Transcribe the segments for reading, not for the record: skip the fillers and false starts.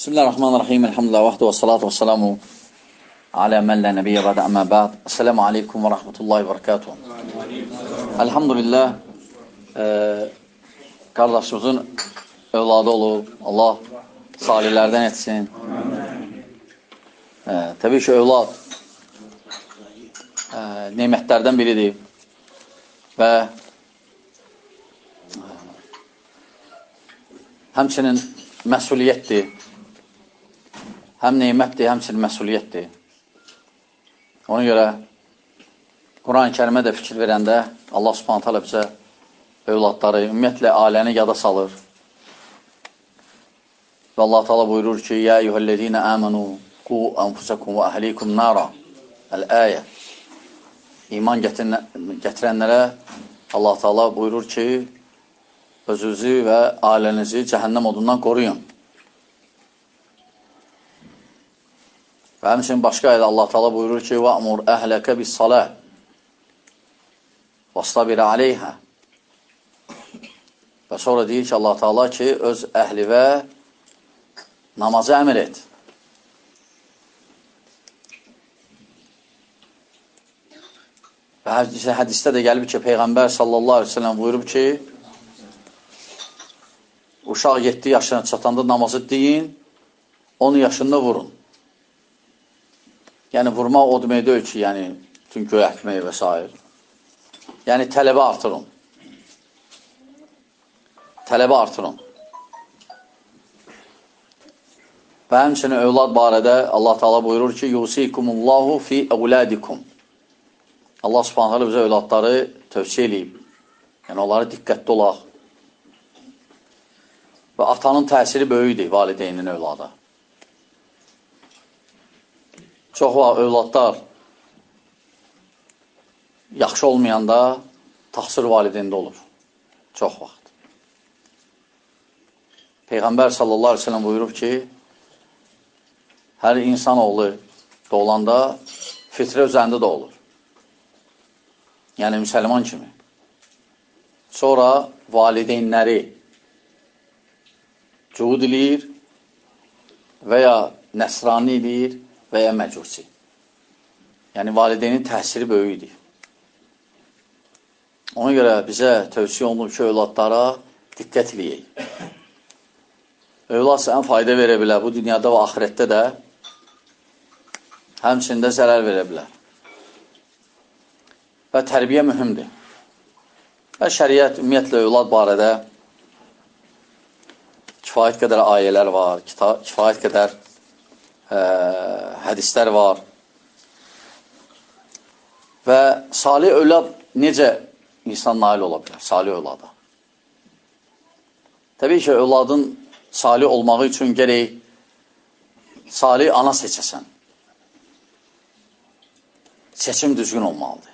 Bismillahirrahmanirrahim. Elhamdülillah vahdə və salatu və salamu alə mən lə nəbiyyə bədə əmmə bəd. Esselamu aleykum və rahmetullahi və barakatuhu. Elhamdülillah qardaşımızın övladı olur. Allah salihlərdən etsin. Təbii ki, övlad nemətlərdən biridir və həmçinin məsuliyyətdir. Həm neymətdir, həmçinin məsuliyyətdir. Ona görə Quran-ı Kərimə də fikir verəndə Allah Subhanahu taala bizə övladları, ümumiyyətlə ailəni yada salır. Və Allah Taala buyurur ki: "Ya eyyuhellezine amenu qu anfusakum və ahlikum nara." El-ayə. İman gətirənlərə Allah Taala buyurur ki, özünüzü və ailənizi cəhənnəm odundan qoruyun. Və həmçinin başqa ayədə Allah Taala buyurur ki: "Va'mur əhləkə bis-salah vastabir aleyha." Və sonra deyir ki, Allah Taala ki, öz əhlivə namazı əmr et. Və hədisdə də gəlib ki, Peyğəmbər sallallahu aleyhi ve sellem buyurub ki, uşaq 7 yaşına çatanda namazı deyin, 10 yaşında vurun. Yəni, vurmaq o demək deyil ki, yəni, bütün göyəkmək və s. Yəni, tələbə artırın. Tələbə artırın. Və həmçinin övlad barədə Allah Taala buyurur ki, yusikumullahu fi əvladikum. Allah Subhanahu taala bizə övladları tövsiyə eləyib. Yəni, onlara diqqətli olaq. Və atanın təsiri böyükdür valideynin övlada. Çox var, övladlar yaxşı olmayanda təqsir valideyndə olur. Çox vaxt. Peyğəmbər sallallahu aleyhi ve sellem buyurub ki, hər insan oğlu doğulanda fitrə üzərində də olur. Yəni, müsəlman kimi. Sonra valideynləri cuhud eləyir və ya nəsrani eləyir və ya məcusi. Yəni, valideynin təsiri böyükdir. Ona görə bizə tövsiyə olunur ki, övladlara diqqət eləyək. Övlad sənə fayda verə bilər, bu dünyada və axirətdə də, həmçində zərər verə bilər. Və tərbiyə mühümdir. Və şəriət, ümumiyyətlə, övlad barədə kifayət qədər ayələr var, kifayət qədər hədislər var. Və salih övlad necə insan nail ola bilər? Salih övlada. Təbii ki, övladın salih olmağı üçün gərək salih ana seçəsən. Seçim düzgün olmalıdır.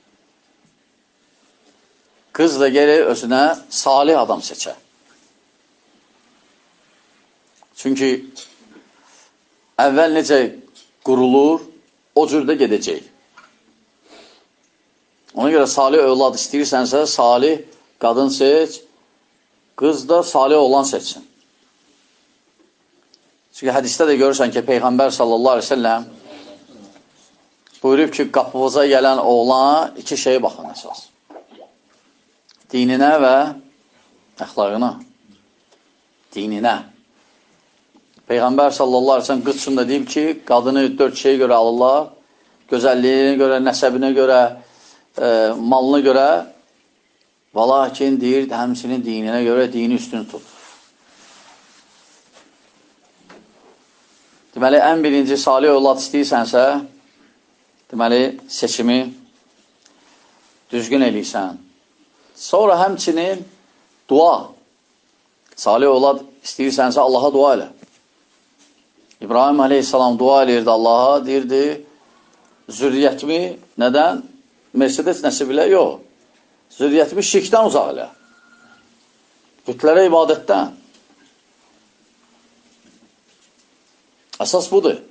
Qız da gərək özünə salih adam seçə. Çünki əvvəl necə qurulur, o cürdə gedəcək. Ona görə salih övlad istəyirsənsə, salih qadın seç, qız da salih oğlan seçsin. Çünki hədisdə də görürsən ki, Peyğəmbər sallallahu aleyhi ve sellem buyurub ki, qapımıza gələn oğlana 2 şeyə baxın əsas. Dininə və əxlaqına. Dininə. Peyğəmbər sallallahu aleyhi ve sellem qız üçün də deyib ki, qadını 4 şeyə görə alırlar. Gözəlliyinə görə, nəsəbinə görə, malına görə. Və lakin deyir, həmçinin dininə görə dini üstün tut. Deməli, ən birinci salih övlad istəyirsənsə, deməli, seçimi düzgün eləyirsən. Sonra həmçinin dua. Salih övlad istəyirsənsə, Allaha dua elə. İbrahim aleyhissalam dua eləyirdi Allaha, deyirdi, zürriyyətimi nədən? Mercedes nəsib ilə? Yox. Zürriyyətimi şirkdən uzaq elə. Bütlərə ibadətdən. Əsas budur.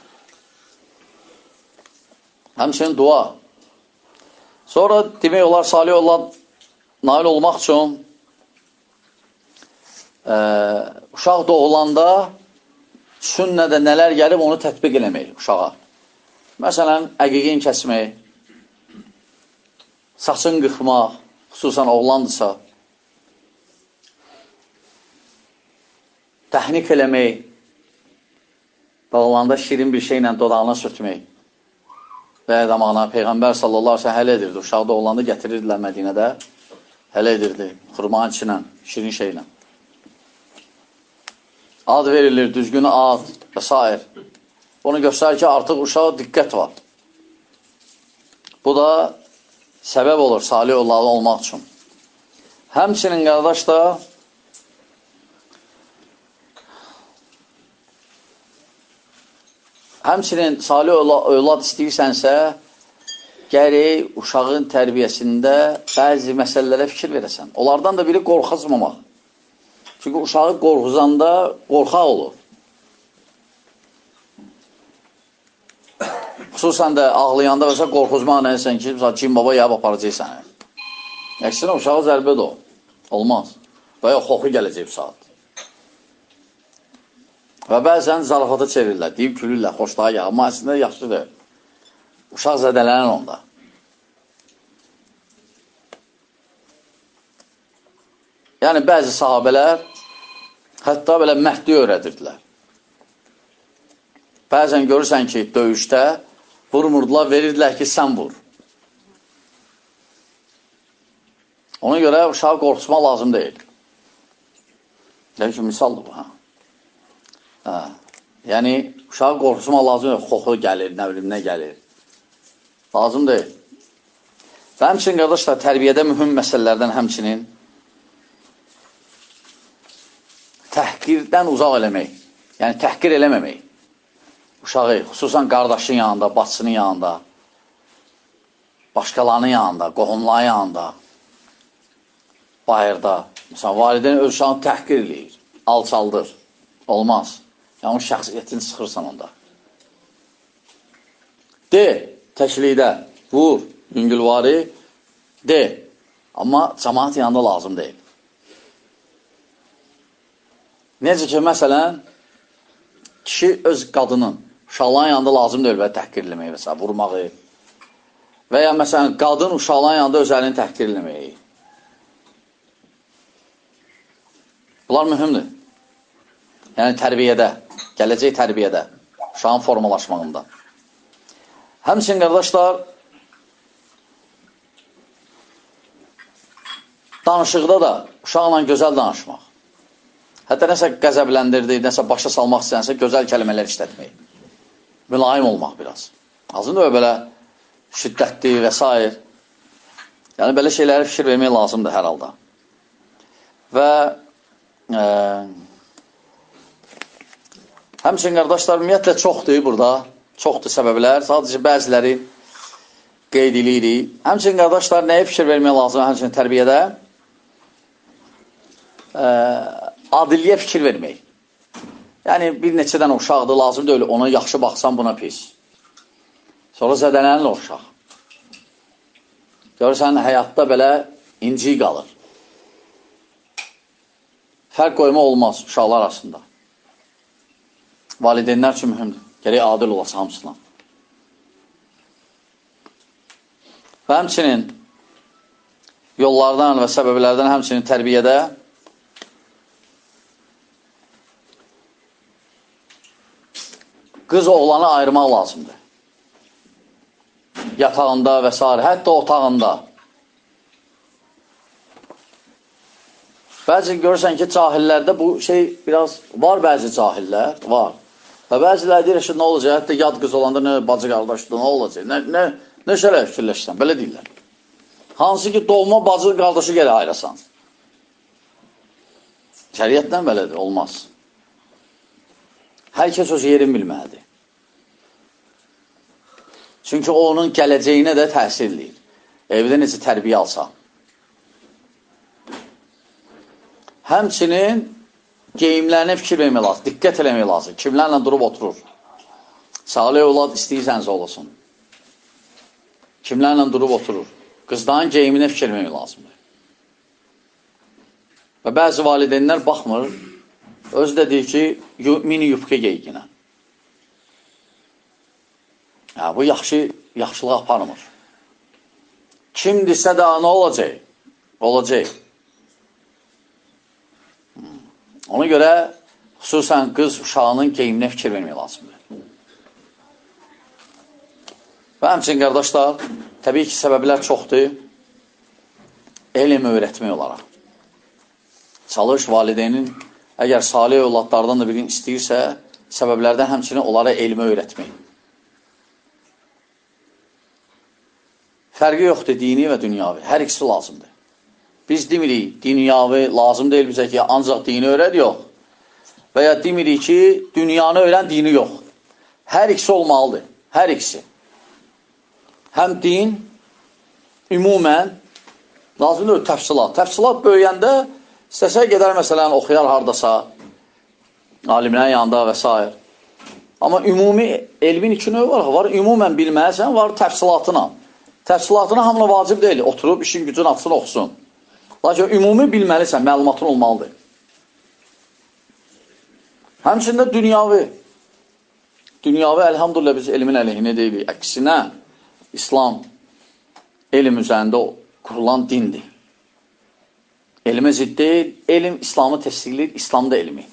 Həmçinin dua. Sonra demək olar, salih olan nail olmaq üçün uşaq doğulanda sünnədə nələr gəlib, onu tətbiq eləmək uşağa. Məsələn, əqiqin kəsmək, saçın qıxmaq, xüsusən oğlandırsa, təhnik eləmək, dağılanda şirin bir şeylə dodağına sürtmək və ya damağına. Peyğəmbər sallallahu aleyhi ve sellem hələ edirdi. Uşaqda oğlanda gətirirdilər Mədinədə, hələ edirdi. Xurmanın içinə, şirin şeylə. Ad verilir, düzgün ad və s. Bunu göstərir ki, artıq uşağa diqqət var. Bu da səbəb olur salih oğlağı olmaq üçün. Həmçinin qardaş da həmçinin salih övlad istəyirsənsə, gərək uşağın tərbiyəsində bəzi məsələlərə fikir verəsən. Onlardan da biri qorxazmamaq. Çünki uşağı qorxuzanda qorxaq olur. Xüsusən də ağlayanda və qorxuzmaq nəyəsən ki, cin baba yab aparacaqsan. Əksinə uşağı zərbə də o. Olmaz. Və ya xoxu gələcək bu saat. Və bəzən zarafata çevirirlər, deyib külürlər, xoşluğa gəlir. Amma əslində yaxşıdır. Uşaq zədələnir onda. Yəni, bəzi sahabələr hətta belə məhdi öyrədirdilər. Bəzən görürsən ki, döyüşdə vurmurdular, verirdilər ki, sən vur. Ona görə uşağı qorxusma lazım deyil. Yəni ki, misaldır bu, Yəni, uşağı qorxusma lazım deyil. Xoxu gəlir, nə bilim, nə gəlir. Lazım deyil. Və həmçinin, qardaşlar, tərbiyədə mühüm məsələlərdən həmçinin təhqirdən uzaq eləmək. Yəni, təhqir eləməmək. Uşağı, xüsusən qardaşın yanında, bacısının yanında, başqalarının yanında, qohumların yanında, bayırda. Məsələn, valideyn öz uşağını təhqir eləyir, alçaldır. Olmaz. Yəni, onun şəxsiyyətini sıxırsan onda. De, təklikdə, vur, yüngülvari, de. Amma cəmaat yanında lazım deyil. Necə ki, məsələn, kişi öz qadının, uşaqların yanında lazım deyil və təhqirləməyi və s. vurmağı və ya məsələn, qadın uşaqların yanında öz əlini təhqirləməyi. Bunlar mühümdür. Yəni, tərbiyədə, gələcək tərbiyədə, uşağın formalaşmağında. Həmçinin, qardaşlar, danışıqda da uşaqla gözəl danışmaq. Hətta nəsə qəzəbləndirdi, nəsə başa salmaq istəyənsə, gözəl kəlmələr işlətmək. Mülayim olmaq biraz. Azındır belə şiddətli və s. Yəni, belə şeylərə fikir vermək lazımdır hər halda. Və həmçinin, qardaşlar, ümumiyyətlə çoxdur burada. Çoxdur səbəblər. Sadəcə bəziləri qeyd edirik. Həmçinin, qardaşlar, nəyə fikir vermək lazım həmçinin tərbiyədə? Adilliyə fikir vermək. Yəni, bir neçədən uşaqdır, lazım deyil, ona yaxşı baxsan, buna pis. Sonra zədələnir o uşaq. Görürsən, həyatda belə inci qalır. Fərq qoyma olmaz uşaqlar arasında. Valideynlər üçün mühümdür. Gərək adil olası hamısına. Və həmçinin yollardan və səbəblərdən həmçinin tərbiyədə qız oğlanı ayırmaq lazımdır. Yatağında və s. Hətta otağında. Bəzi görürsən ki, cahillərdə bu şey biraz var, bəzi cahillər var. Və bəzilər deyir ki, nə olacaq? Hətta yad qız olanda nə bacı qardaşdır, nə olacaq? Nə şeylər fikirləşsən? Belə deyirlər. Hansı ki, doğma bacı qardaşı gələ ayırasan. Şəriətdən belədir, olmaz. Hər kəs öz yerin bilməlidir. Çünki o, onun gələcəyinə də təsir edir. Evdə necə tərbiyə alsa. Həmçinin geyimlərinə fikir vermək lazım, diqqət eləmək lazım. Kimlərlə durub oturur? Salih övlad istəyirsənsə olasın. Kimlərlə durub oturur? Qızların geyiminə fikir vermək lazımdır. Və bəzi valideynlər baxmır Özü də deyir ki, mini yubka geyginə. Bu yaxşılıq aparmır. Kimdirsə də nə olacaq? Olacaq. Ona görə xüsusən qız uşağının geyiminə fikir vermək lazımdır. Və həmçinin qardaşlar, təbii ki, səbəblər çoxdur. Elm öyrətmək olaraq. Çalış valideynin, əgər salih övladlardan da birini istəyirsə, səbəblərdən həmçinin onlara elmi öyrətmək. Fərqi yoxdur dini və dünyavi. Hər ikisi lazımdır. Biz demirik, dünyavi lazım deyil bizə ki, ancaq dini öyrət, yox. Və ya demirik ki, dünyanı öyrən, dini yox. Hər ikisi olmalıdır. Hər ikisi. Həm din, ümumən, lazımdır təfsilat. Təfsilat böyüyəndə, istəsə gedər məsələn, oxuyar hardasa, alimlərin yanında və s. Amma ümumi elmin iki növü var. Var ümumən bilməlisən, var təfsilatına. Təfsilatına hamına vacib deyil. Oturub, işin gücün atsın, oxusun. Lakin ümumi bilməlisən, məlumatın olmalıdır. Həmçində dünyavi. Dünyavi, əlhamdülillah, biz elmin əleyhinə deyilik. Əksinə, İslam elm üzərində kurulan dindir. Elmə zidd deyil, elm İslamı təsdiqləyir, İslam da elmi.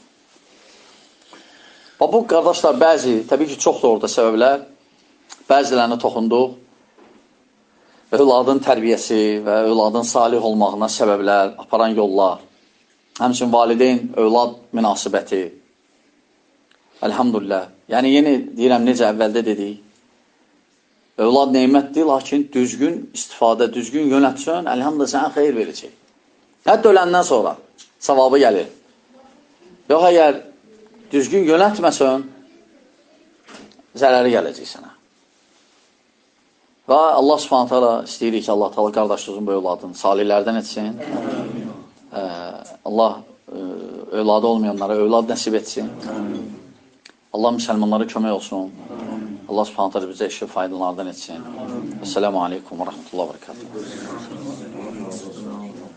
Bu, qardaşlar, bəzi, təbii ki, çoxdur orada səbəblər, bəzilərinə toxunduq. Övladın tərbiyəsi və övladın salih olmağına səbəblər, aparan yollar, həmçin valideyn, övlad münasibəti. Əlhamdülillah. Yəni, yeni deyirəm, necə əvvəldə dedik, övlad neymətdir, lakin düzgün istifadə, düzgün yönətsən, əlhamdülillah, sənə xeyir verəcək. Hətta öləndən sonra savabı gəlir. Yox, əgər düzgün yönətməsən, zərəri gələcək sənə. Və Allah subhanətə alə istəyirik ki, Allah taala qardaşlığın bu övladını salihlərdən etsin. Allah övladı olmayanlara övlad nəsib etsin. Allah müsəlmanlara kömək olsun. Allah subhanətə alə bizə işi faydalardan etsin. Esselamu aleykum və rəhmətullah və bərəkatuhu.